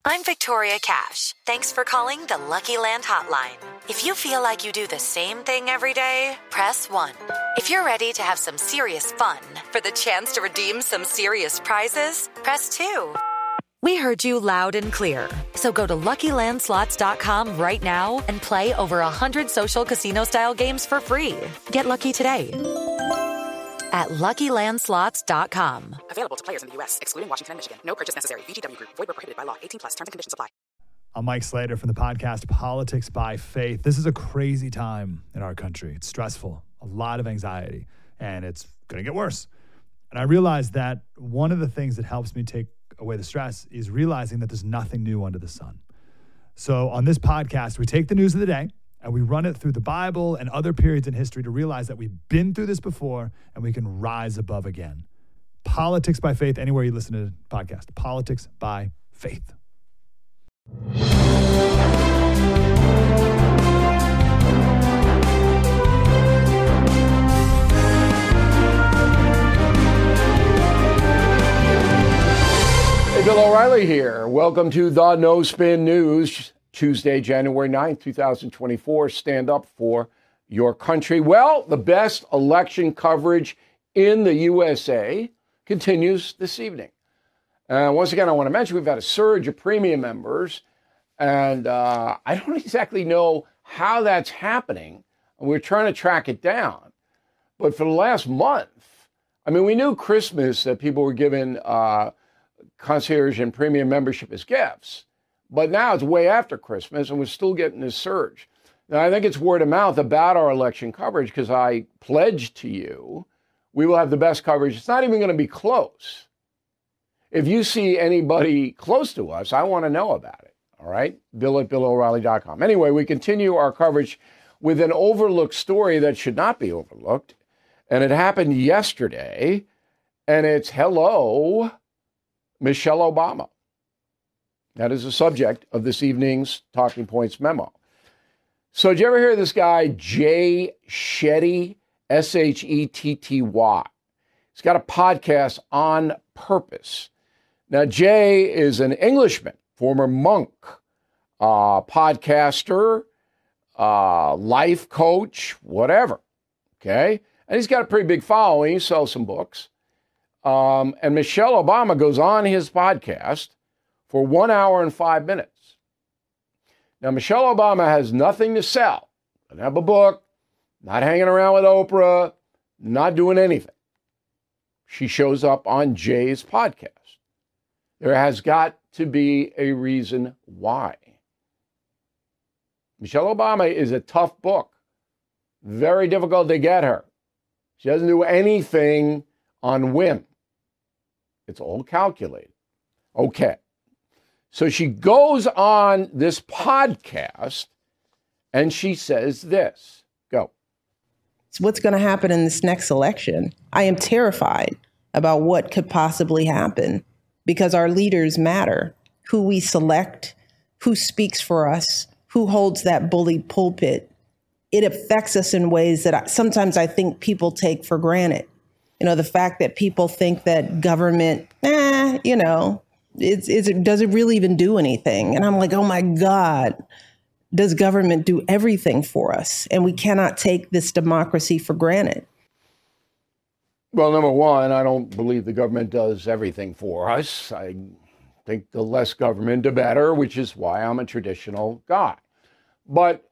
I'm Victoria Cash. Thanks for calling the Lucky Land Hotline. If you feel like you do the same thing every day, press 1. If you're ready to have some serious fun for the chance to redeem some serious prizes, press 2. We heard you loud and clear. So go to LuckyLandSlots.com right now and play over 100 social casino-style games for free. Get lucky today at LuckyLandSlots.com. Available to players in the U.S., excluding Washington and Michigan. No purchase necessary. VGW Group. Void where prohibited by law. 18+. Terms and conditions apply. I'm Mike Slater from the podcast Politics by Faith. This is a crazy time in our country. It's stressful, a lot of anxiety, and it's going to get worse. And I realized that one of the things that helps me take away the stress is realizing that there's nothing new under the sun. So on this podcast, we take the news of the day and we run it through the Bible and other periods in history to realize that we've been through this before and we can rise above again. Politics by Faith, anywhere you listen to the podcast. Politics by Faith. Hey, Bill O'Reilly here. Welcome to the No Spin News, Tuesday, January 9th, 2024. Stand up for your country. Well, the best election coverage in the USA continues this evening. Once again, I want to mention we've had a surge of premium members, and I don't exactly know how that's happening. We're trying to track it down. But for the last month, I mean, we knew Christmas that people were given concierge and premium membership as gifts. But now it's way after Christmas, and we're still getting this surge. Now, I think it's word of mouth about our election coverage because I pledged to you we will have the best coverage. It's not even going to be close. If you see anybody close to us, I want to know about it. All right? Bill at BillO'Reilly.com. Anyway, we continue our coverage with an overlooked story that should not be overlooked. And it happened yesterday. And it's hello, Michelle Obama. That is the subject of this evening's Talking Points memo. So did you ever hear of this guy, Jay Shetty, Shetty? He's got a podcast On Purpose. Now, Jay is an Englishman, former monk, podcaster, life coach, whatever, okay? And he's got a pretty big following. He sells some books. And Michelle Obama goes on his podcast for 1 hour and 5 minutes. Now, Michelle Obama has nothing to sell. Doesn't have a book, not hanging around with Oprah, not doing anything. She shows up on Jay's podcast. There has got to be a reason why. Michelle Obama is a tough book. Very difficult to get her. She doesn't do anything on whim. It's all calculated. Okay. So she goes on this podcast and she says this. Go. It's what's going to happen in this next election. I am terrified about what could possibly happen because our leaders matter. Who we select, who speaks for us, who holds that bully pulpit. It affects us in ways that sometimes I think people take for granted. You know, the fact that people think that government, does it really even do anything? And I'm like, oh my God, does government do everything for us? And we cannot take this democracy for granted. Well, number one, I don't believe the government does everything for us. I think the less government, the better, which is why I'm a traditional guy. But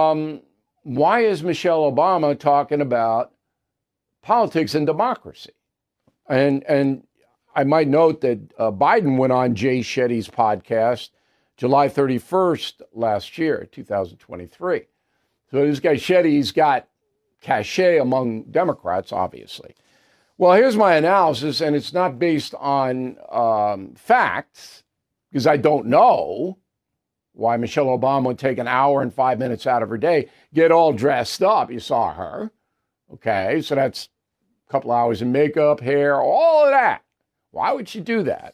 why is Michelle Obama talking about politics and democracy? And I might note that Biden went on Jay Shetty's podcast July 31st last year, 2023. So this guy Shetty's got cachet among Democrats, obviously. Well, here's my analysis, and it's not based on facts, because I don't know why Michelle Obama would take an hour and 5 minutes out of her day, get all dressed up. You saw her. Okay, so that's a couple hours in makeup, hair, all of that. Why would she do that?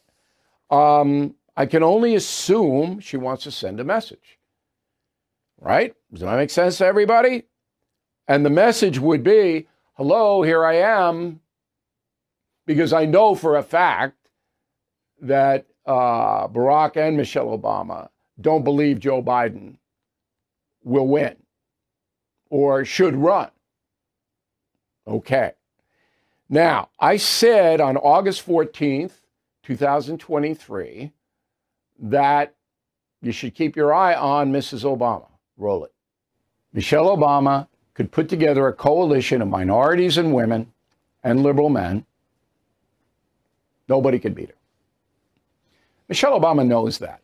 I can only assume she wants to send a message. Right? Does that make sense to everybody? And the message would be, hello, here I am. Because I know for a fact that Barack and Michelle Obama don't believe Joe Biden will win or should run. Okay. Now, I said on August 14th, 2023, that you should keep your eye on Mrs. Obama. Roll it. Michelle Obama could put together a coalition of minorities and women and liberal men. Nobody could beat her. Michelle Obama knows that.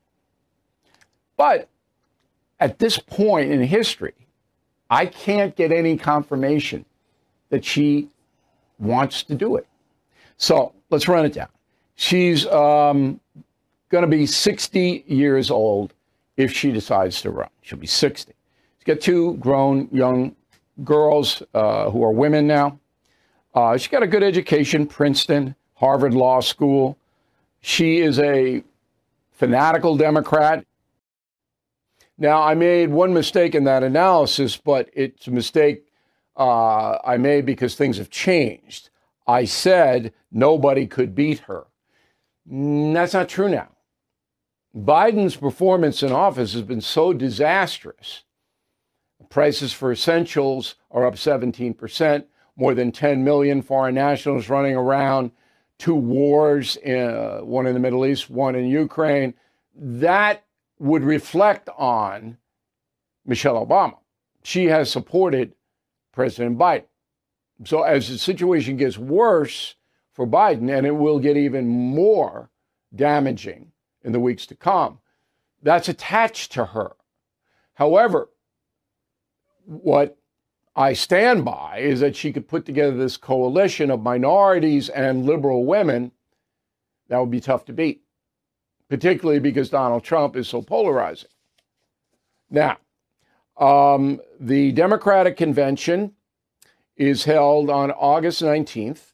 But at this point in history, I can't get any confirmation that she wants to do it. So let's run it down. She's going to be 60 years old if she decides to run. She'll be 60. She's got two grown young girls who are women now. She's got a good education, Princeton, Harvard Law School. She is a fanatical Democrat. Now, I made one mistake in that analysis, but it's a mistake I made because things have changed. I said nobody could beat her. That's not true now. Biden's performance in office has been so disastrous. Prices for essentials are up 17%, more than 10 million foreign nationals running around, 2 wars, one in the Middle East, one in Ukraine. That would reflect on Michelle Obama. She has supported President Biden. So as the situation gets worse for Biden, and it will get even more damaging in the weeks to come, that's attached to her. However, what I stand by is that she could put together this coalition of minorities and liberal women that would be tough to beat, particularly because Donald Trump is so polarizing. Now, the Democratic Convention is held on August 19th,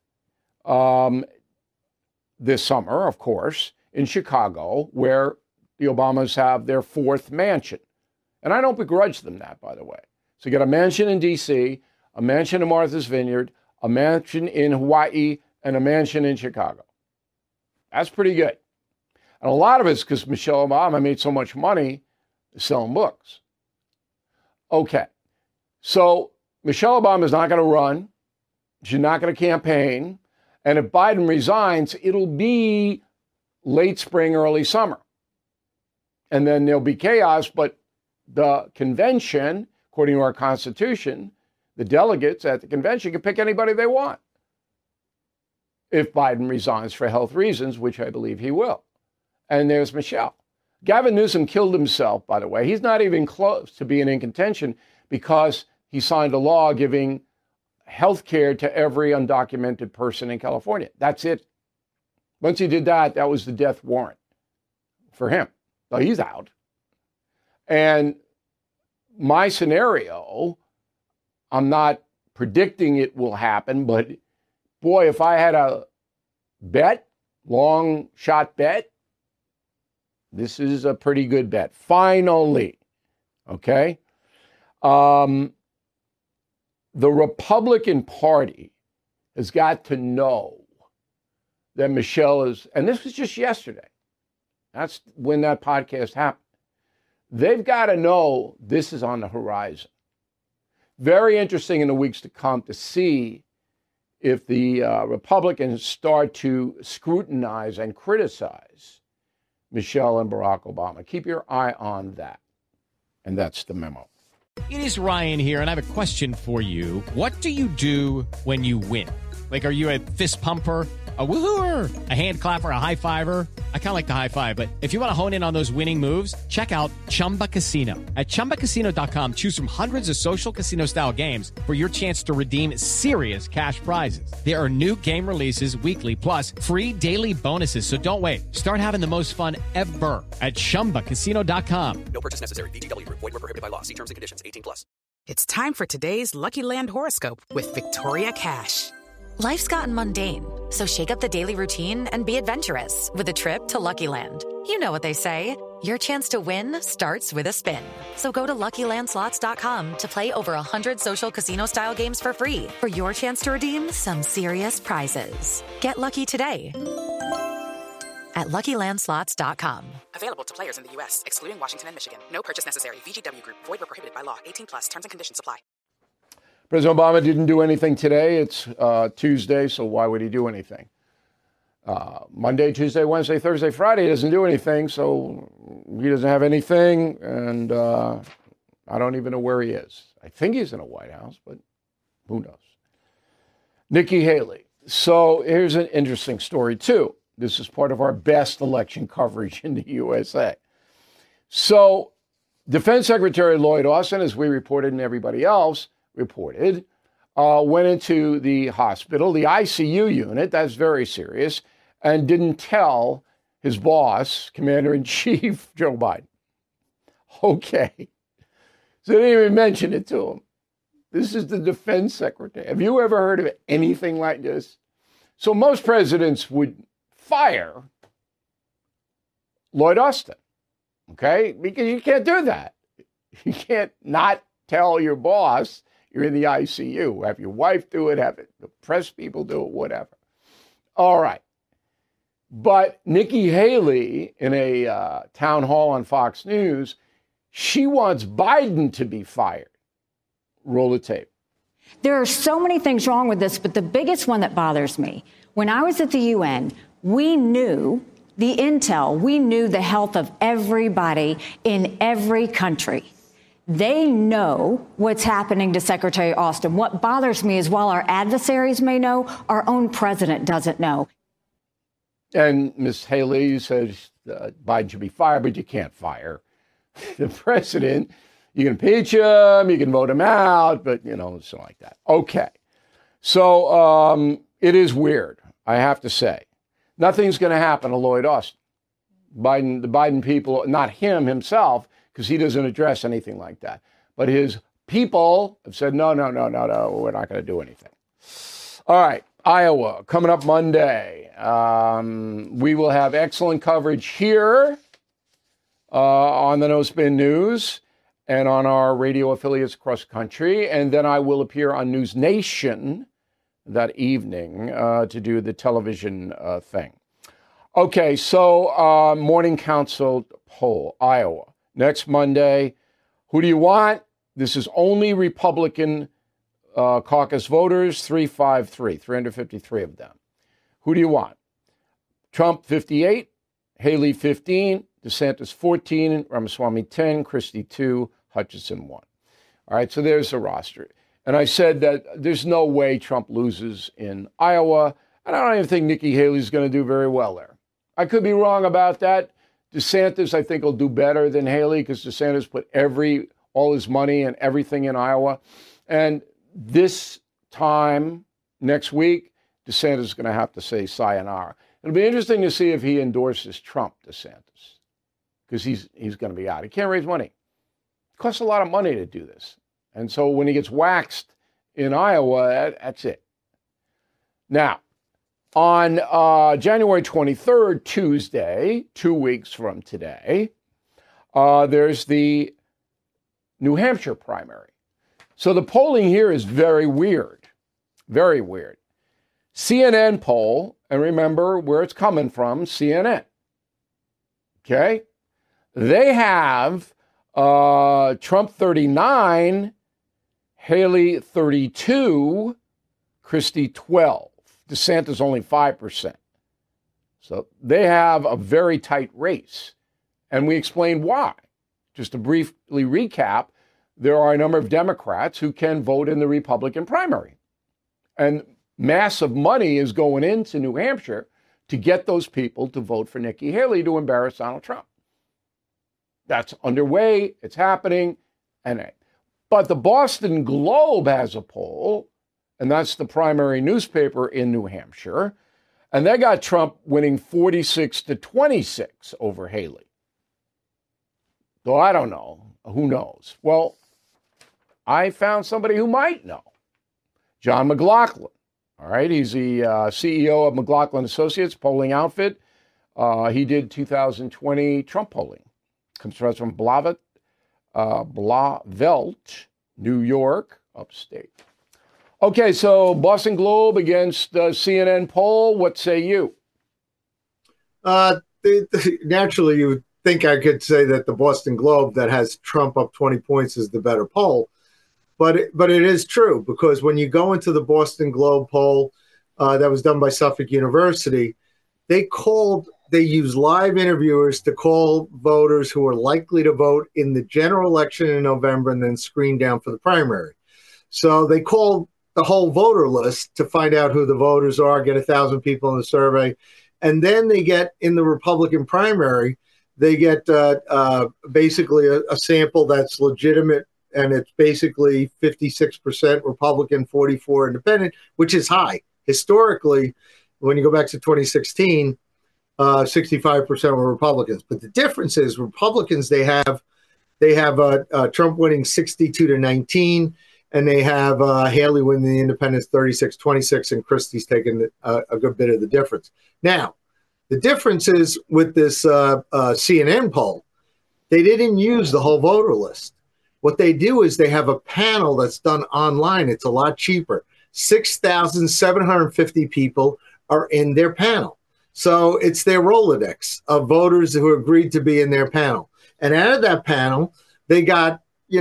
this summer, of course, in Chicago, where the Obamas have their 4th mansion. And I don't begrudge them that, by the way. So you got a mansion in D.C., a mansion in Martha's Vineyard, a mansion in Hawaii, and a mansion in Chicago. That's pretty good. And a lot of it's because Michelle Obama made so much money selling books. Okay. So Michelle Obama is not going to run. She's not going to campaign. And if Biden resigns, it'll be late spring, early summer. And then there'll be chaos, but the convention, according to our Constitution, the delegates at the convention can pick anybody they want if Biden resigns for health reasons, which I believe he will. And there's Michelle. Gavin Newsom killed himself, by the way. He's not even close to being in contention because he signed a law giving health care to every undocumented person in California. That's it. Once he did that, that was the death warrant for him. So he's out. And my scenario, I'm not predicting it will happen, but boy, if I had a bet, long shot bet, this is a pretty good bet. Finally, okay? The Republican Party has got to know that Michelle is, and this was just yesterday. That's when that podcast happened. They've got to know this is on the horizon. Very interesting in the weeks to come to see if the Republicans start to scrutinize and criticize Michelle and Barack Obama. Keep your eye on that. And that's the memo. It is Ryan here, and I have a question for you. What do you do when you win? Like, are you a fist pumper, a woo-hooer, a hand clapper, a high fiver? I kind of like the high five, but if you want to hone in on those winning moves, check out Chumba Casino. At ChumbaCasino.com, choose from hundreds of social casino-style games for your chance to redeem serious cash prizes. There are new game releases weekly, plus free daily bonuses. So don't wait. Start having the most fun ever at ChumbaCasino.com. No purchase necessary. VGW Group. Void where prohibited by law. See terms and conditions. 18+. It's time for today's Lucky Land horoscope with Victoria Cash. Life's gotten mundane, so shake up the daily routine and be adventurous with a trip to Lucky Land. You know what they say. Your chance to win starts with a spin. So go to LuckyLandSlots.com to play over 100 social casino-style games for free for your chance to redeem some serious prizes. Get lucky today at LuckyLandSlots.com. Available to players in the U.S., excluding Washington and Michigan. No purchase necessary. VGW Group. Void where prohibited by law. 18+. Terms and conditions apply. President Obama didn't do anything today. It's Tuesday, so why would he do anything? Monday, Tuesday, Wednesday, Thursday, Friday, he doesn't do anything, so he doesn't have anything, and I don't even know where he is. I think he's in a White House, but who knows? Nikki Haley. So here's an interesting story, too. This is part of our best election coverage in the USA. So Defense Secretary Lloyd Austin, as we reported and everybody else reported, went into the hospital, the ICU unit, that's very serious, and didn't tell his boss, Commander-in-Chief Joe Biden. Okay. So they didn't even mention it to him. This is the defense secretary. Have you ever heard of anything like this? So most presidents would fire Lloyd Austin, okay? Because you can't do that. You can't not tell your boss you're in the ICU. Have your wife do it, have the press people do it, whatever. All right. But Nikki Haley, in a town hall on Fox News, she wants Biden to be fired. Roll the tape. There are so many things wrong with this, but the biggest one that bothers me, when I was at the UN, we knew the intel, we knew the health of everybody in every country. They know what's happening to Secretary Austin. What bothers me is while our adversaries may know, our own president doesn't know. And Ms. Haley says Biden should be fired, but you can't fire the president. You can impeach him, you can vote him out, but, something like that. Okay. So it is weird, I have to say. Nothing's going to happen to Lloyd Austin. The Biden people, not him himself, because he doesn't address anything like that. But his people have said, no, we're not going to do anything. All right, Iowa, coming up Monday. We will have excellent coverage here on the No Spin News and on our radio affiliates across the country. And then I will appear on News Nation that evening to do the television thing. Okay, so Morning Council poll, Iowa. Next Monday, who do you want? This is only Republican caucus voters, 353 of them. Who do you want? Trump, 58, Haley, 15, DeSantis, 14, Ramaswamy, 10, Christie, 2, Hutchinson, 1. All right, so there's the roster. And I said that there's no way Trump loses in Iowa, and I don't even think Nikki Haley's going to do very well there. I could be wrong about that. DeSantis, I think, will do better than Haley because DeSantis put all his money and everything in Iowa. And this time next week, DeSantis is going to have to say sayonara. It'll be interesting to see if he endorses Trump, DeSantis, because he's going to be out. He can't raise money. It costs a lot of money to do this. And so when he gets waxed in Iowa, that's it. Now, on January 23rd, Tuesday, 2 weeks from today, there's the New Hampshire primary. So the polling here is very weird, very weird. CNN poll, and remember where it's coming from, CNN. Okay? They have Trump 39, Haley 32, Christie 12. DeSantis only 5%. So they have a very tight race. And we explained why. Just to briefly recap, there are a number of Democrats who can vote in the Republican primary. And massive money is going into New Hampshire to get those people to vote for Nikki Haley to embarrass Donald Trump. That's underway. It's happening. But the Boston Globe has a poll, and that's the primary newspaper in New Hampshire, and they got Trump winning 46-26 over Haley. Though I don't know. Who knows? Well, I found somebody who might know. John McLaughlin. All right, he's the CEO of McLaughlin Associates polling outfit. He did 2020 Trump polling. Comes from Blauvelt, New York, upstate. Okay, so Boston Globe against CNN poll. What say you? naturally you would think I could say that the Boston Globe that has Trump up 20 points is the better poll. But it is true, because when you go into the Boston Globe poll that was done by Suffolk University, they use live interviewers to call voters who are likely to vote in the general election in November and then screen down for the primary. So they called the whole voter list to find out who the voters are, get 1,000 people in the survey. And then they get, in the Republican primary, they get basically a sample that's legitimate, and it's basically 56% Republican, 44 independent, which is high. Historically, when you go back to 2016, 65% were Republicans. But the difference is Republicans, they have Trump winning 62-19, and they have Haley winning the independents 36-26, and Christie's taking a good bit of the difference. Now, the difference is with this CNN poll, they didn't use the whole voter list. What they do is they have a panel that's done online. It's a lot cheaper. 6,750 people are in their panel. So it's their Rolodex of voters who agreed to be in their panel. And out of that panel, they got,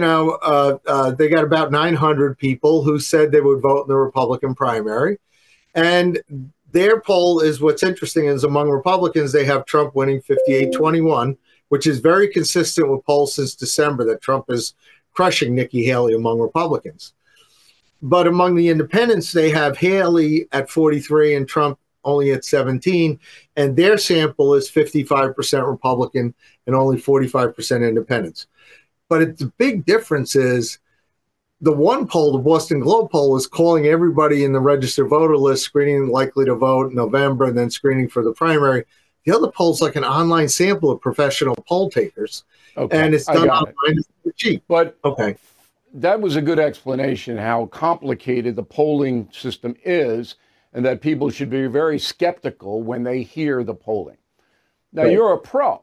they got about 900 people who said they would vote in the Republican primary. And their poll is, what's interesting is, among Republicans, they have Trump winning 58-21, which is very consistent with polls since December that Trump is crushing Nikki Haley among Republicans. But among the independents, they have Haley at 43 and Trump only at 17, and their sample is 55% Republican and only 45% independents. But the big difference is the one poll, the Boston Globe poll, is calling everybody in the registered voter list, screening likely to vote in November, and then screening for the primary. The other poll's like an online sample of professional poll takers, and it's done online. It's cheap. But that was a good explanation how complicated the polling system is, and that people should be very skeptical when they hear the polling. Now, you're a pro.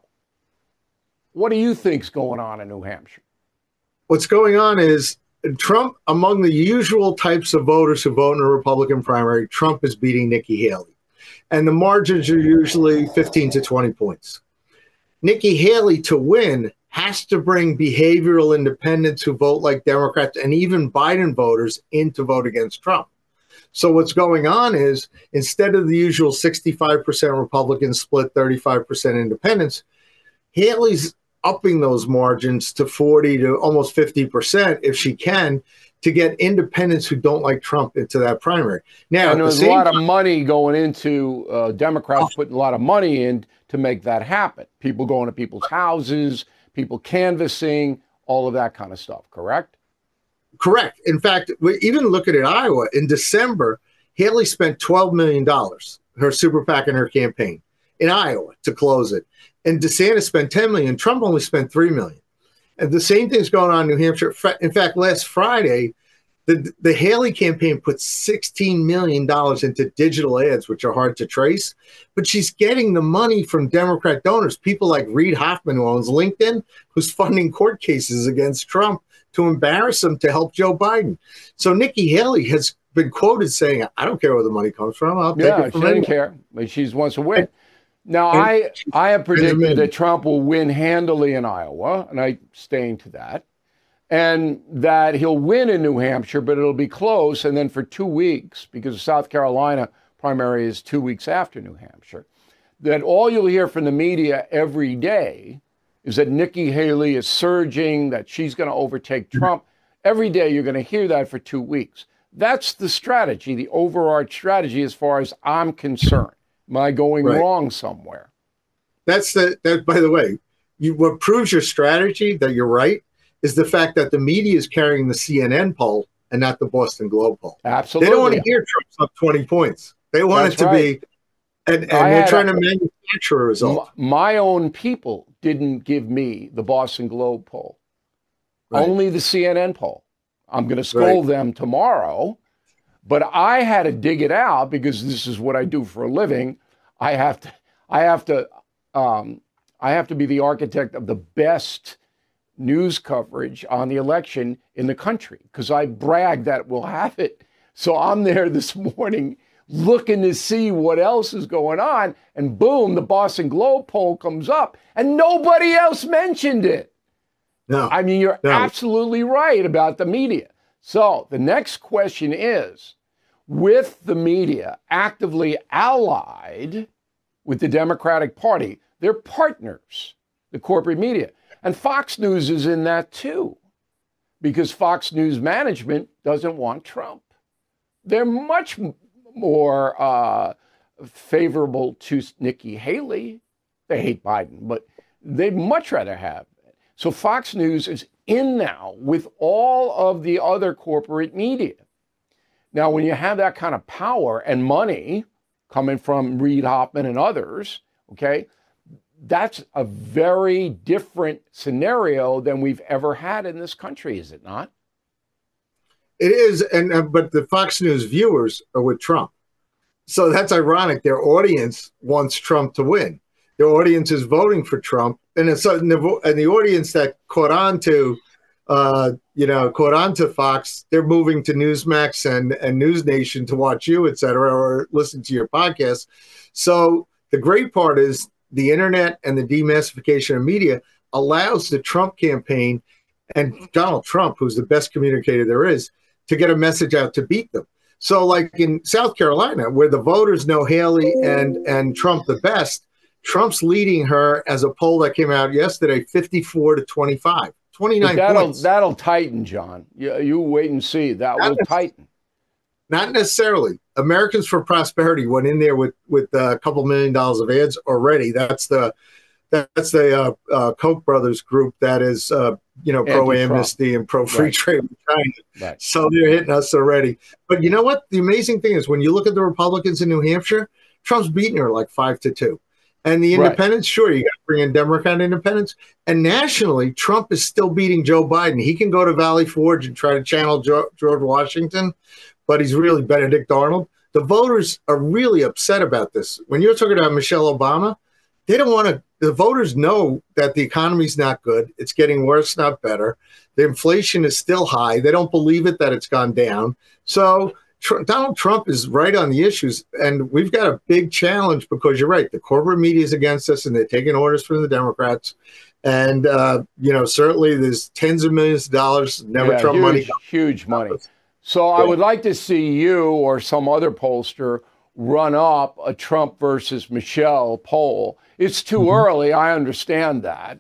What do you think's going on in New Hampshire? What's going on is Trump, among the usual types of voters who vote in a Republican primary, Trump is beating Nikki Haley. And the margins are usually 15 to 20 points. Nikki Haley, to win, has to bring behavioral independents who vote like Democrats and even Biden voters in to vote against Trump. So what's going on is, instead of the usual 65% Republican split, 35% independents, Haley's upping those margins to 40 to almost 50% if she can, to get independents who don't like Trump into that primary. Now, and there's a lot of money going into Democrats putting a lot of money in to make that happen. People going to people's houses, people canvassing, all of that kind of stuff, correct? Correct. In fact, even looking at Iowa, in December, Haley spent $12 million, her super PAC and her campaign, in Iowa to close it. And DeSantis spent $10 million. Trump only spent $3 million. And the same thing's going on in New Hampshire. In fact, last Friday, the Haley campaign put $16 million into digital ads, which are hard to trace. But she's getting the money from Democrat donors, people like Reid Hoffman, who owns LinkedIn, who's funding court cases against Trump to embarrass him to help Joe Biden. So Nikki Haley has been quoted saying, I don't care where the money comes from. I'll take it from anyone. She doesn't care, but she wants to win. Now, I have predicted that Trump will win handily in Iowa, and I'm staying to that, and that he'll win in New Hampshire, but it'll be close, and then for 2 weeks, because the South Carolina primary is 2 weeks after New Hampshire, that all you'll hear from the media every day is that Nikki Haley is surging, that she's going to overtake Trump. Every day you're going to hear that for 2 weeks. That's the strategy, the overarching strategy as far as I'm concerned. Am I going wrong somewhere? That, by the way, what proves your strategy that you're right is the fact that the media is carrying the CNN poll and not the Boston Globe poll. Absolutely. They don't want to hear Trump's up 20 points. They want it to be, and they're trying to manufacture a result. My own people didn't give me the Boston Globe poll, only the CNN poll. I'm going to scold them tomorrow. But I had to dig it out because this is what I do for a living. I have to be the architect of the best news coverage on the election in the country because I brag that we'll have it. So I'm there this morning looking to see what else is going on. And boom, the Boston Globe poll comes up and nobody else mentioned it. No. I mean, you're absolutely right about the media. So the next question is, with the media actively allied with the Democratic Party, they're partners, the corporate media. And Fox News is in that too, because Fox News management doesn't want Trump. They're much more favorable to Nikki Haley. They hate Biden, but they'd much rather have it. So Fox News is in now with all of the other corporate media. Now, when you have that kind of power and money coming from Reid Hoffman and others, okay, that's a very different scenario than we've ever had in this country, is it not? It is, but the Fox News viewers are with Trump. So that's ironic. Their audience wants Trump to win. Their audience is voting for Trump. And the audience that caught on to Fox, they're moving to Newsmax and News Nation to watch you, et cetera, or listen to your podcast. So the great part is the internet and the demassification of media allows the Trump campaign and Donald Trump, who's the best communicator there is, to get a message out to beat them. So like in South Carolina, where the voters know Haley and Trump the best, Trump's leading her as a poll that came out yesterday, 54-25. 29 points. That'll tighten, John. You wait and see. That will tighten. Not necessarily. Americans for Prosperity went in there with a couple $1 million of ads already. That's the Koch brothers group that is pro amnesty and pro free trade with China. Right. So they're hitting us already. But you know what? The amazing thing is when you look at the Republicans in New Hampshire, Trump's beating her like 5-2. And the independents, sure, you got to bring in Democrat independents. And nationally, Trump is still beating Joe Biden. He can go to Valley Forge and try to channel George Washington, but he's really Benedict Arnold. The voters are really upset about this. When you're talking about Michelle Obama, they don't want to. The voters know that the economy's not good. It's getting worse, not better. The inflation is still high. They don't believe it that it's gone down. So Donald Trump is right on the issues, and we've got a big challenge because you're right. The corporate media is against us, and they're taking orders from the Democrats. And, certainly there's tens of millions of dollars, Trump money. Huge money. So I would like to see you or some other pollster run up a Trump versus Michelle poll. It's too early. I understand that.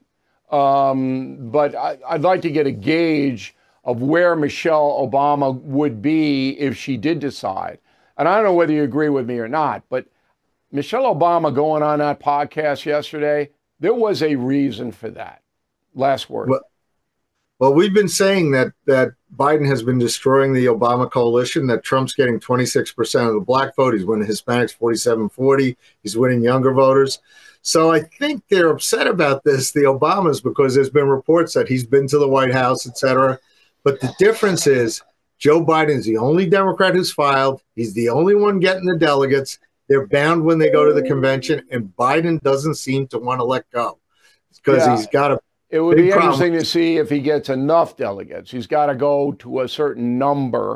But I'd like to get a gauge of where Michelle Obama would be if she did decide. And I don't know whether you agree with me or not, but Michelle Obama going on that podcast yesterday, there was a reason for that. Last word. Well, we've been saying that Biden has been destroying the Obama coalition, that Trump's getting 26% of the black vote. He's winning Hispanics 47-40. He's winning younger voters. So I think they're upset about this, the Obamas, because there's been reports that he's been to the White House, et cetera. But the difference is Joe Biden's the only Democrat who's filed. He's the only one getting the delegates. They're bound when they go to the convention, and Biden doesn't seem to want to let go because he's got a It would be interesting to see if he gets enough delegates. He's got to go to a certain number.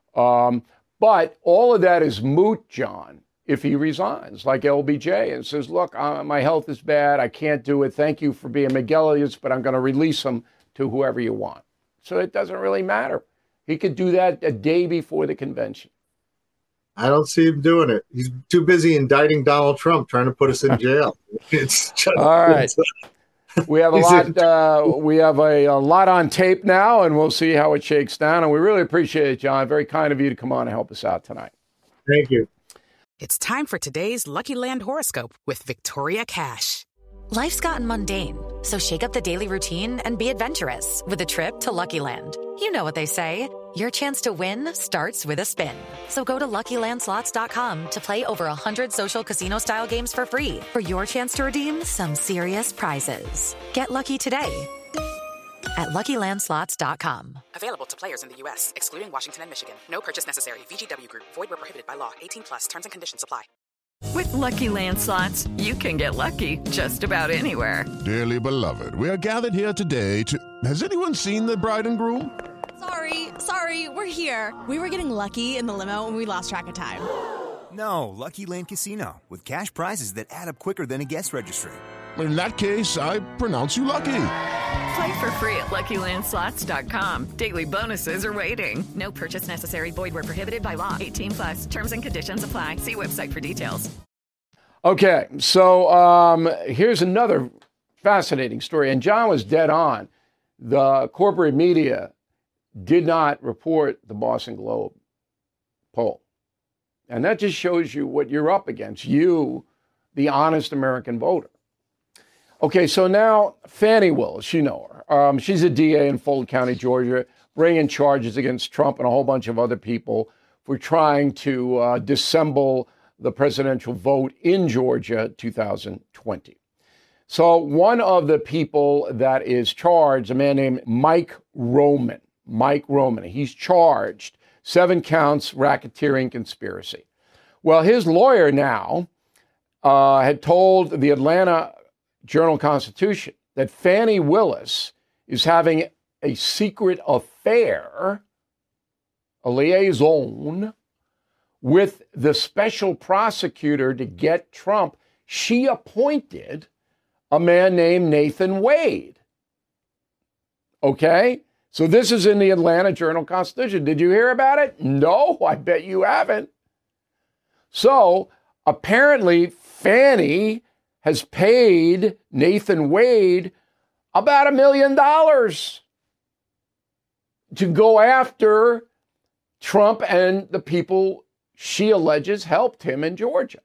But all of that is moot, John, if he resigns, like LBJ, and says, look, my health is bad. I can't do it. Thank you for being Miguel Elias, but I'm going to release him to whoever you want. So it doesn't really matter. He could do that a day before the convention. I don't see him doing it. He's too busy indicting Donald Trump, trying to put us in jail. All right. We have a lot. We have a lot on tape now, and we'll see how it shakes down. And we really appreciate it, John. Very kind of you to come on and help us out tonight. Thank you. It's time for today's Lucky Land horoscope with Victoria Cash. Life's gotten mundane, so shake up the daily routine and be adventurous with a trip to Lucky Land. You know what they say. Your chance to win starts with a spin. So go to LuckyLandSlots.com to play over 100 social casino-style games for free for your chance to redeem some serious prizes. Get lucky today at LuckyLandSlots.com. Available to players in the U.S., excluding Washington and Michigan. No purchase necessary. VGW Group. Void where prohibited by law. 18+. Terms and conditions apply. With Lucky Land Slots, you can get lucky just about anywhere. Dearly beloved, we are gathered here today to... Has anyone seen the bride and groom? Sorry, we're here. We were getting lucky in the limo and we lost track of time. No, Lucky Land Casino, with cash prizes that add up quicker than a guest registry. In that case, I pronounce you lucky. Play for free at LuckyLandSlots.com. Daily bonuses are waiting. No purchase necessary. Void where prohibited by law. 18+. Terms and conditions apply. See website for details. Okay, so here's another fascinating story. And John was dead on. The corporate media did not report the Boston Globe poll. And that just shows you what you're up against, you, the honest American voter. Okay, so now Fani Willis, you know her. She's a DA in Fulton County, Georgia, bringing charges against Trump and a whole bunch of other people for trying to dissemble the presidential vote in Georgia 2020. So one of the people that is charged, a man named Mike Roman. He's charged 7 counts, racketeering, conspiracy. Well, his lawyer now had told the Atlanta Journal-Constitution that Fani Willis is having a secret affair, a liaison, with the special prosecutor to get Trump. She appointed a man named Nathan Wade. Okay? So this is in the Atlanta Journal-Constitution. Did you hear about it? No, I bet you haven't. So apparently Fani has paid Nathan Wade about $1 million to go after Trump and the people she alleges helped him in Georgia.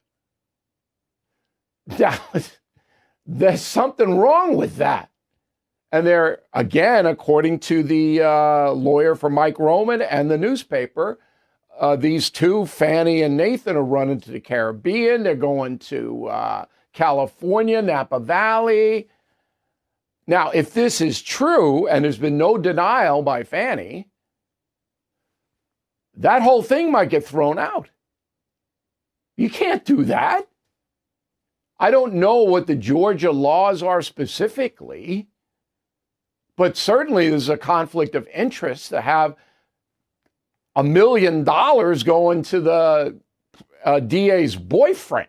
Now, there's something wrong with that. And they're, again, according to the lawyer for Mike Roman and the newspaper, these two, Fani and Nathan, are running to the Caribbean. They're going to California, Napa Valley. Now, if this is true, and there's been no denial by Fani, that whole thing might get thrown out. You can't do that. I don't know what the Georgia laws are specifically, but certainly there's a conflict of interest to have $1 million going to the DA's boyfriend.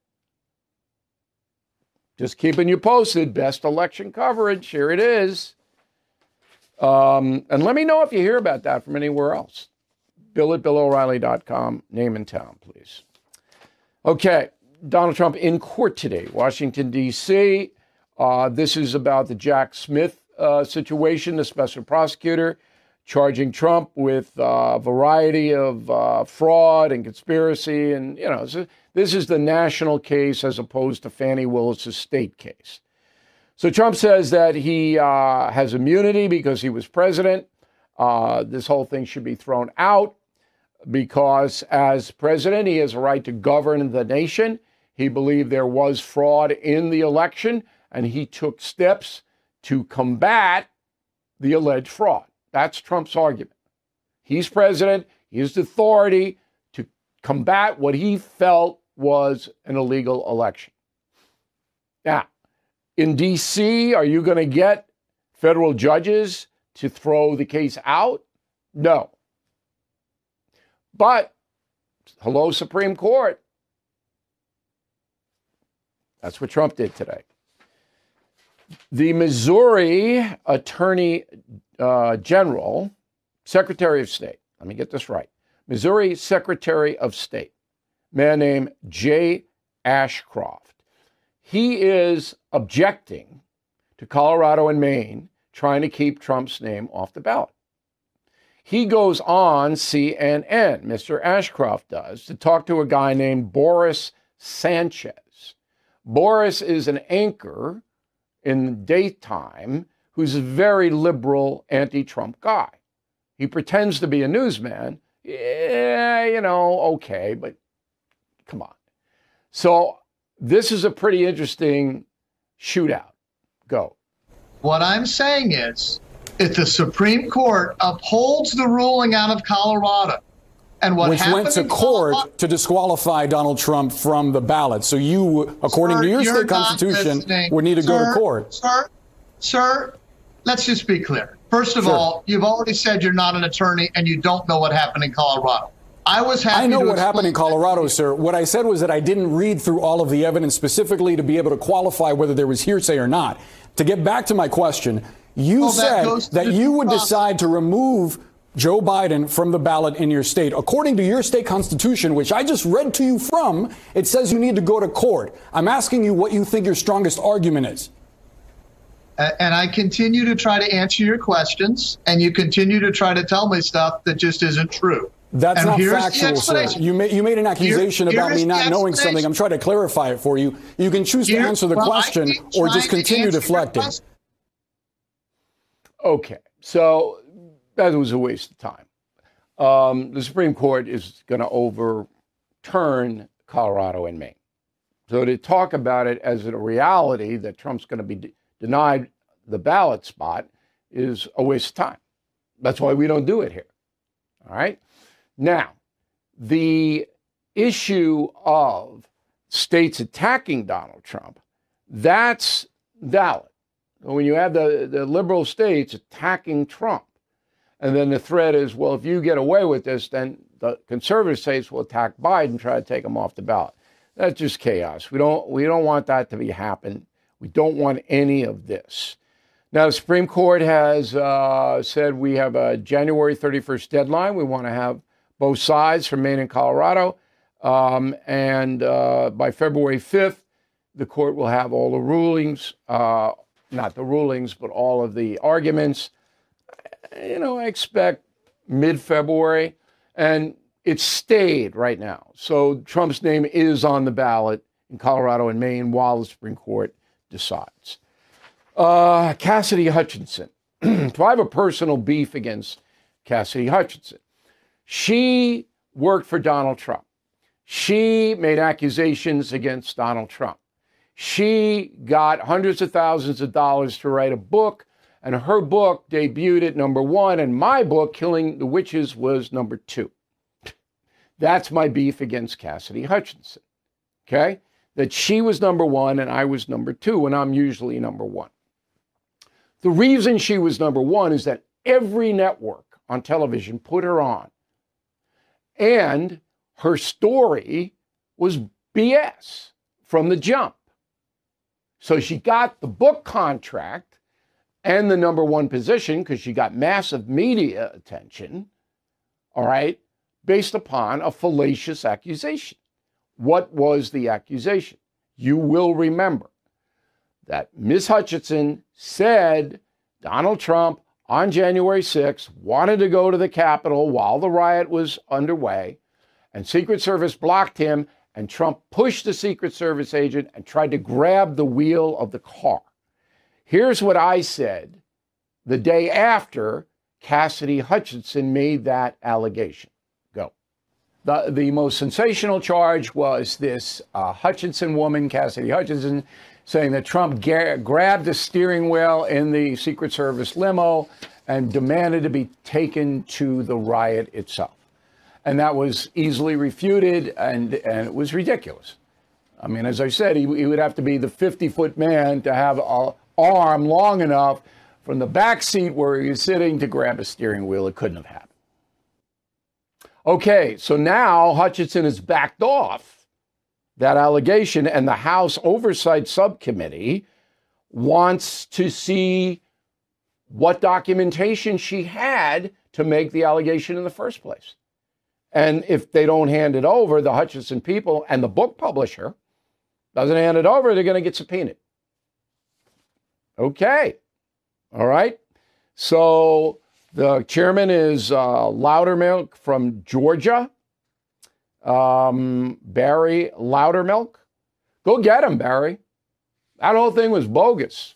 Just keeping you posted. Best election coverage. Here it is. And let me know if you hear about that from anywhere else. Bill at BillO'Reilly.com. Name and town, please. Okay. Donald Trump in court today, Washington, D.C. This is about the Jack Smith situation, the special prosecutor charging Trump with a variety of fraud and conspiracy. And, you know, this is the national case as opposed to Fani Willis's state case. So Trump says that he has immunity because he was president. This whole thing should be thrown out because as president, he has a right to govern the nation. He believed there was fraud in the election, and he took steps to combat the alleged fraud. That's Trump's argument. He's president. He has the authority to combat what he felt was an illegal election. Now, in D.C., are you going to get federal judges to throw the case out? No. But, hello, Supreme Court. That's what Trump did today. The Missouri Attorney General, Secretary of State, let me get this right. Missouri Secretary of State, man named Jay Ashcroft. He is objecting to Colorado and Maine trying to keep Trump's name off the ballot. He goes on CNN, Mr. Ashcroft does, to talk to a guy named Boris Sanchez. Boris is an anchor in the daytime who's a very liberal anti-Trump guy. He pretends to be a newsman. Yeah, you know, okay, but come on. So this is a pretty interesting shootout. Go. What I'm saying is, if the Supreme Court upholds the ruling out of Colorado, and which went to court to disqualify Donald Trump from the ballot. So you, according to your state constitution, would need to go to court. Sir, let's just be clear. First of all, you've already said you're not an attorney and you don't know what happened in Colorado. I was happy. I know what happened in Colorado, sir. What I said was that I didn't read through all of the evidence specifically to be able to qualify whether there was hearsay or not. To get back to my question, you said that you would decide to remove Joe Biden from the ballot in your state. According to your state constitution, which I just read to you from, it says you need to go to court. I'm asking you what you think your strongest argument is. And I continue to try to answer your questions, and you continue to try to tell me stuff that just isn't true. That's not factual, sir. You made an accusation about me not knowing something. I'm trying to clarify it for you. You can choose to answer the question or just continue deflecting. Okay, so that was a waste of time. The Supreme Court is going to overturn Colorado and Maine. So to talk about it as a reality that Trump's going to be denied the ballot spot is a waste of time. That's why we don't do it here. All right? Now, the issue of states attacking Donald Trump, that's valid. When you have the liberal states attacking Trump, and then the threat is, well, if you get away with this, then the conservative states will attack Biden, try to take him off the ballot. That's just chaos. We don't want that to be happen. We don't want any of this. Now, the Supreme Court has said we have a January 31st deadline. We want to have both sides from Maine and Colorado. And by February 5th, the court will have all the rulings, not the rulings, but all of the arguments. I expect mid-February. And it's stayed right now. So Trump's name is on the ballot in Colorado and Maine while the Supreme Court decides. Cassidy Hutchinson. So I have a personal beef against Cassidy Hutchinson. She worked for Donald Trump. She made accusations against Donald Trump. She got hundreds of thousands of dollars to write a book, and her book debuted at #1, and my book, Killing the Witches, was #2. That's my beef against Cassidy Hutchinson, okay? That she was #1 and I was #2, and I'm usually #1. The reason she was #1 is that every network on television put her on. And her story was BS from the jump. So she got the book contract and the #1 position because she got massive media attention, all right, based upon a fallacious accusation. What was the accusation? You will remember that Ms. Hutchinson said Donald Trump on January 6th wanted to go to the Capitol while the riot was underway, and Secret Service blocked him, and Trump pushed the Secret Service agent and tried to grab the wheel of the car. Here's what I said the day after Cassidy Hutchinson made that allegation. Go. The most sensational charge was this Hutchinson woman, Cassidy Hutchinson, saying that Trump grabbed the steering wheel in the Secret Service limo and demanded to be taken to the riot itself. And that was easily refuted, and it was ridiculous. I mean, as I said, he would have to be the 50-foot man to have an arm long enough from the back seat where he was sitting to grab a steering wheel. It couldn't have happened. Okay, so now Hutchinson has backed off that allegation, and the House Oversight Subcommittee wants to see what documentation she had to make the allegation in the first place. And if they don't hand it over, the Hutchinson people and the book publisher doesn't hand it over, they're going to get subpoenaed. Okay. All right. So the chairman is Loudermilk from Georgia. Barry Loudermilk. Go get him, Barry. That whole thing was bogus.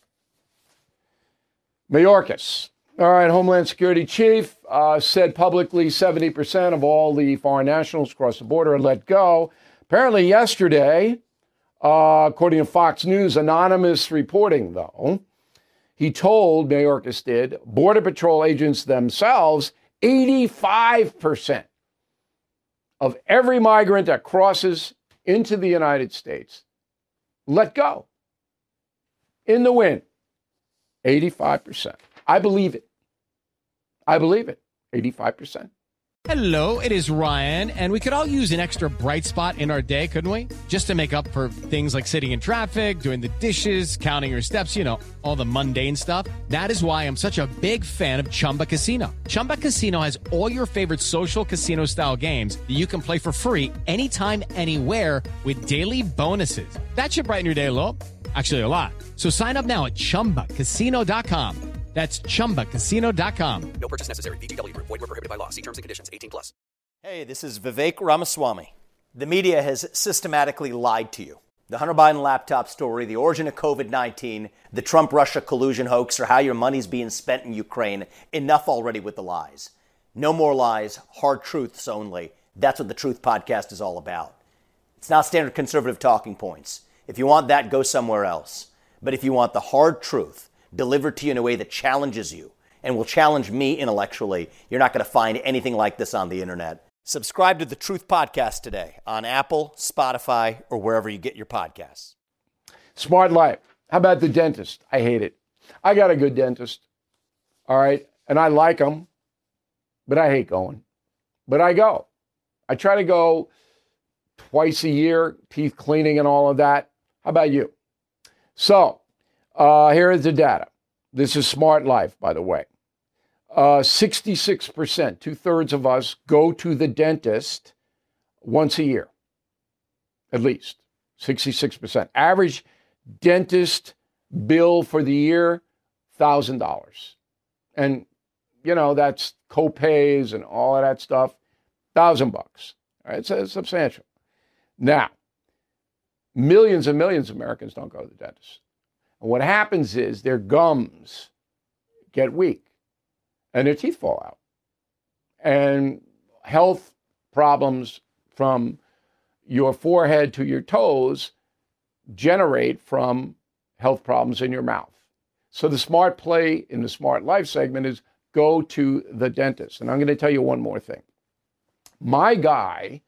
Mayorkas. All right, Homeland Security Chief said publicly 70% of all the foreign nationals across the border are let go. Apparently yesterday, according to Fox News, anonymous reporting, though, he told, Mayorkas did, Border Patrol agents themselves, 85% of every migrant that crosses into the United States let go. In the wind. 85%. I believe it. I believe it. 85%. Hello, it is Ryan, and we could all use an extra bright spot in our day, couldn't we? Just to make up for things like sitting in traffic, doing the dishes, counting your steps, all the mundane stuff. That is why I'm such a big fan of Chumba Casino. Chumba Casino has all your favorite social casino-style games that you can play for free anytime, anywhere with daily bonuses. That should brighten your day a little. Actually, a lot. So sign up now at ChumbaCasino.com. That's ChumbaCasino.com. No purchase necessary. VGW Group. Void where prohibited by law. See terms and conditions. 18+. Hey, this is Vivek Ramaswamy. The media has systematically lied to you. The Hunter Biden laptop story, the origin of COVID-19, the Trump-Russia collusion hoax, or how your money's being spent in Ukraine. Enough already with the lies. No more lies, hard truths only. That's what the Truth Podcast is all about. It's not standard conservative talking points. If you want that, go somewhere else. But if you want the hard truth delivered to you in a way that challenges you and will challenge me intellectually, you're not going to find anything like this on the internet. Subscribe to the Truth Podcast today on Apple, Spotify, or wherever you get your podcasts. Smart Life. How about the dentist? I hate it. I got a good dentist. All right. And I like them, but I hate going. But I go. I try to go twice a year, teeth cleaning and all of that. How about you? So, here is the data. This is Smart Life, by the way. 66%, 2/3 of us go to the dentist once a year, at least. 66%. Average dentist bill for the year, $1,000. And, that's co-pays and all of that stuff, $1,000. All right, it's substantial. Now, millions and millions of Americans don't go to the dentist. And what happens is their gums get weak and their teeth fall out. And health problems from your forehead to your toes generate from health problems in your mouth. So the smart play in the Smart Life segment is go to the dentist. And I'm going to tell you one more thing. My guy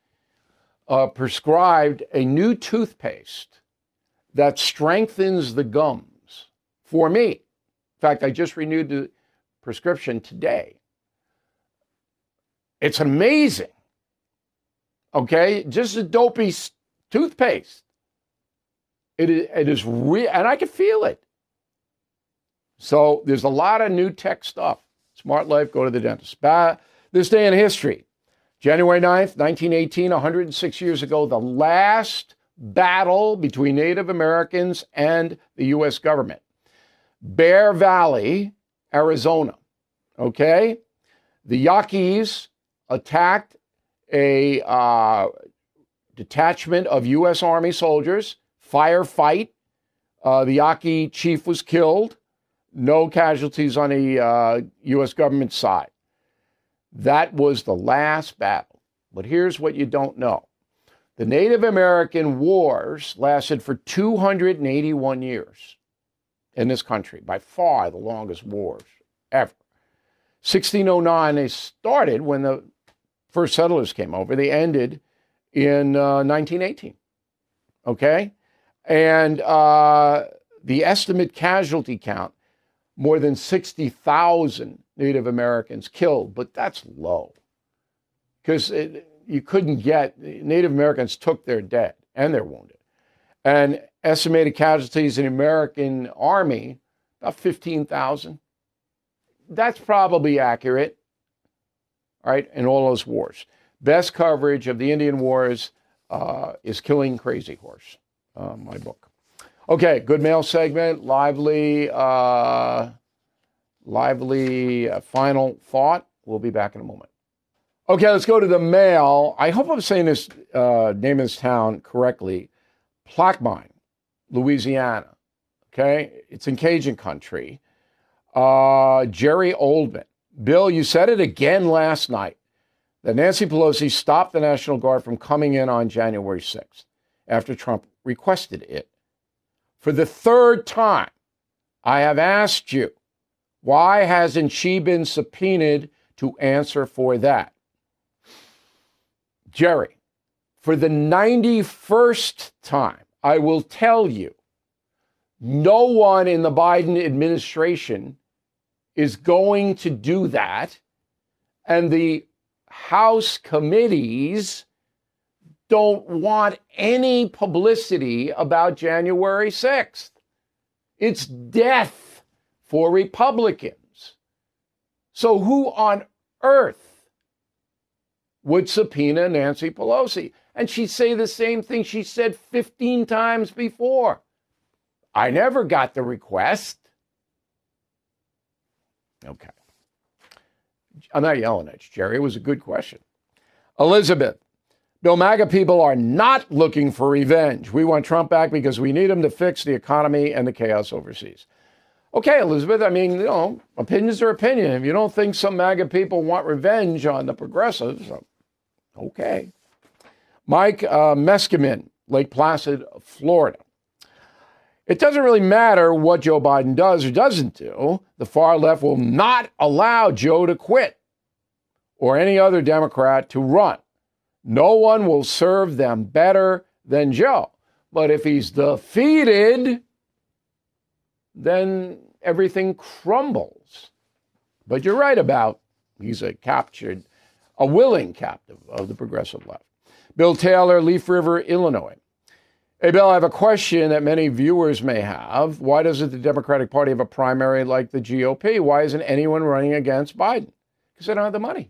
prescribed a new toothpaste that strengthens the gums for me. In fact, I just renewed the prescription today. It's amazing. Okay? Just a dopey toothpaste. It is real, and I can feel it. So there's a lot of new tech stuff. Smart Life, go to the dentist. This day in history, January 9th, 1918, 106 years ago, the last battle between Native Americans and the U.S. government. Bear Valley, Arizona. Okay? The Yaquis attacked a detachment of U.S. Army soldiers. Firefight. The Yaqui chief was killed. No casualties on the U.S. government side. That was the last battle. But here's what you don't know. The Native American wars lasted for 281 years in this country, by far the longest wars ever. 1609, they started when the first settlers came over. They ended in 1918, okay? And the estimate casualty count, more than 60,000 Native Americans killed, but that's low because you couldn't get, Native Americans took their dead and their wounded. And estimated casualties in the American Army, about 15,000. That's probably accurate, right, in all those wars. Best coverage of the Indian Wars is Killing Crazy Horse, my book. Okay, good mail segment, lively final thought. We'll be back in a moment. Okay, let's go to the mail. I hope I'm saying this name of this town correctly. Plaquemine, Louisiana. Okay, it's in Cajun country. Jerry Oldman. Bill, you said it again last night that Nancy Pelosi stopped the National Guard from coming in on January 6th after Trump requested it. For the third time, I have asked you, why hasn't she been subpoenaed to answer for that? Jerry, for the 91st time, I will tell you, no one in the Biden administration is going to do that. And the House committees don't want any publicity about January 6th. It's death for Republicans. So who on earth would subpoena Nancy Pelosi? And she'd say the same thing she said 15 times before. I never got the request. Okay. I'm not yelling at you, Jerry. It was a good question. Elizabeth, Bill, MAGA people are not looking for revenge. We want Trump back because we need him to fix the economy and the chaos overseas. Okay, Elizabeth, I mean, opinions are opinion. If you don't think some MAGA people want revenge on the progressives, okay. Mike Meskimen, Lake Placid, Florida. It doesn't really matter what Joe Biden does or doesn't do. The far left will not allow Joe to quit or any other Democrat to run. No one will serve them better than Joe. But if he's defeated, then everything crumbles. But you're right about he's a willing captive of the progressive left. Bill Taylor, Leaf River, Illinois. Hey, Bill, I have a question that many viewers may have. Why doesn't the Democratic Party have a primary like the GOP? Why isn't anyone running against Biden? Because they don't have the money.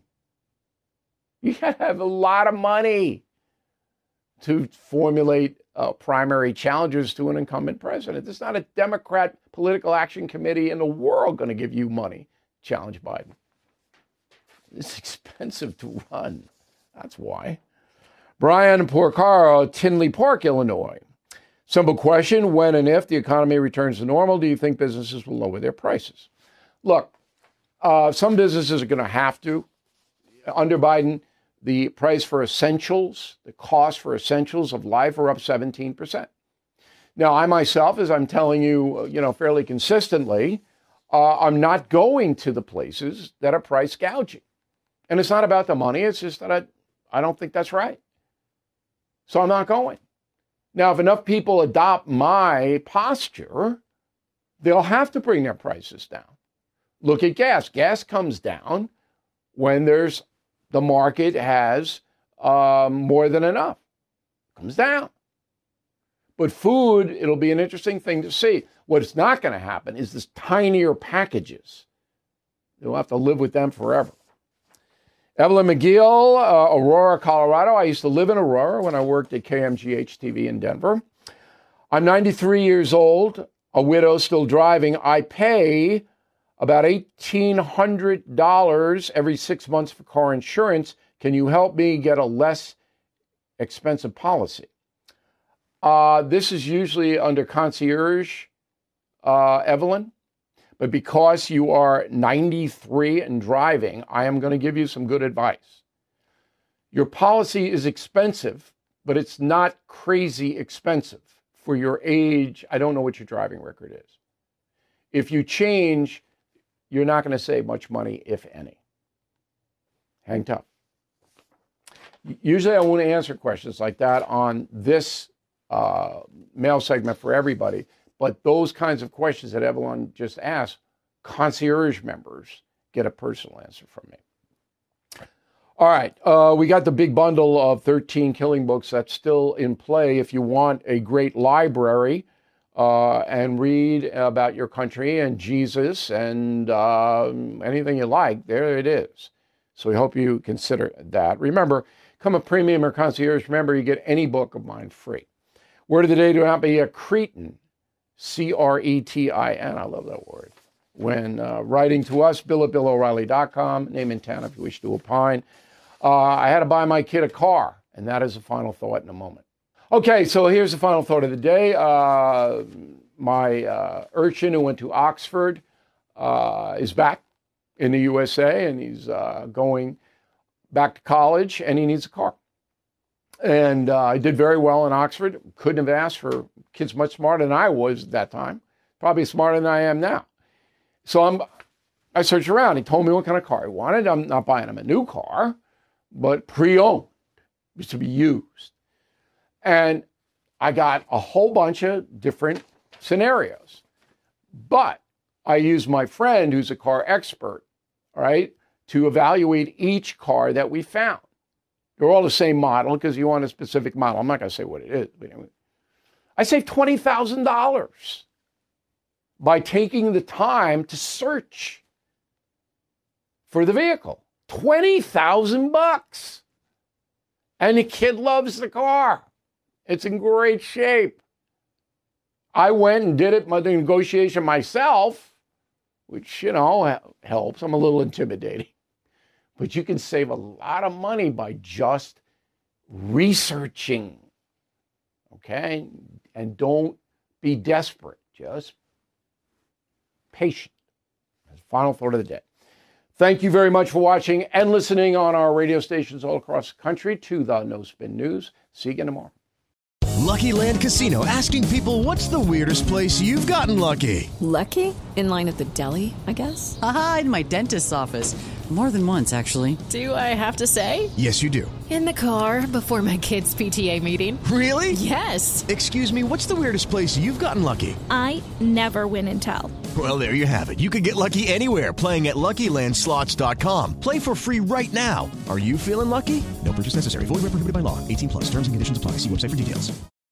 You got to have a lot of money to formulate primary challengers to an incumbent president. There's not a Democrat political action committee in the world going to give you money to challenge Biden. It's expensive to run. That's why. Brian Porcaro, Tinley Park, Illinois. Simple question. When and if the economy returns to normal, do you think businesses will lower their prices? Look, some businesses are going to have to. Under Biden, the price for essentials, the cost for essentials of life are up 17%. Now, I myself, as I'm telling you, fairly consistently, I'm not going to the places that are price gouging. And it's not about the money. It's just that I don't think that's right. So I'm not going. Now, if enough people adopt my posture, they'll have to bring their prices down. Look at gas. Gas comes down when the market has more than enough. It comes down. But food, it'll be an interesting thing to see. What's not going to happen is this tinier packages. You'll have to live with them forever. Evelyn McGill, Aurora, Colorado. I used to live in Aurora when I worked at KMGH-TV in Denver. I'm 93 years old, a widow, still driving. I pay about $1,800 every 6 months for car insurance. Can you help me get a less expensive policy? This is usually under concierge, Evelyn. But because you are 93 and driving, I am going to give you some good advice. Your policy is expensive, but it's not crazy expensive for your age. I don't know what your driving record is. If you change, you're not going to save much money, if any. Hang tough. Usually I won't answer questions like that on this mail segment for everybody. But those kinds of questions that Evelyn just asked, concierge members get a personal answer from me. All right. We got the big bundle of 13 killing books that's still in play. If you want a great library and read about your country and Jesus and anything you like, there it is. So we hope you consider that. Remember, become a premium or concierge member, you get any book of mine free. Word of the day, do not be a cretin. Cretin. I love that word. When writing to us, Bill at BillO'Reilly.com, name and town if you wish to opine. I had to buy my kid a car, and that is a final thought in a moment. Okay, so here's the final thought of the day. My urchin who went to Oxford is back in the USA, and he's going back to college, and he needs a car. And I did very well in Oxford. Couldn't have asked for kids much smarter than I was at that time. Probably smarter than I am now. So I searched around. He told me what kind of car he wanted. I'm not buying him a new car, but pre-owned, used to be used. And I got a whole bunch of different scenarios. But I used my friend, who's a car expert, all right, to evaluate each car that we found. They're all the same model because you want a specific model. I'm not going to say what it is. But anyway. I saved $20,000 by taking the time to search for the vehicle. $20,000. And the kid loves the car. It's in great shape. I went and did the negotiation myself, which, helps. I'm a little intimidating. But you can save a lot of money by just researching, okay? And don't be desperate. Just patient. That's the final thought of the day. Thank you very much for watching and listening on our radio stations all across the country to the No Spin News. See you again tomorrow. Lucky Land Casino, asking people, what's the weirdest place you've gotten lucky? Lucky? In line at the deli, I guess? Aha, in my dentist's office. More than once, actually. Do I have to say? Yes, you do. In the car before my kids' PTA meeting. Really? Yes. Excuse me, what's the weirdest place you've gotten lucky? I never win and tell. Well, there you have it. You can get lucky anywhere, playing at LuckyLandSlots.com. Play for free right now. Are you feeling lucky? No purchase necessary. Void where prohibited by law. 18+. Terms and conditions apply. See website for details.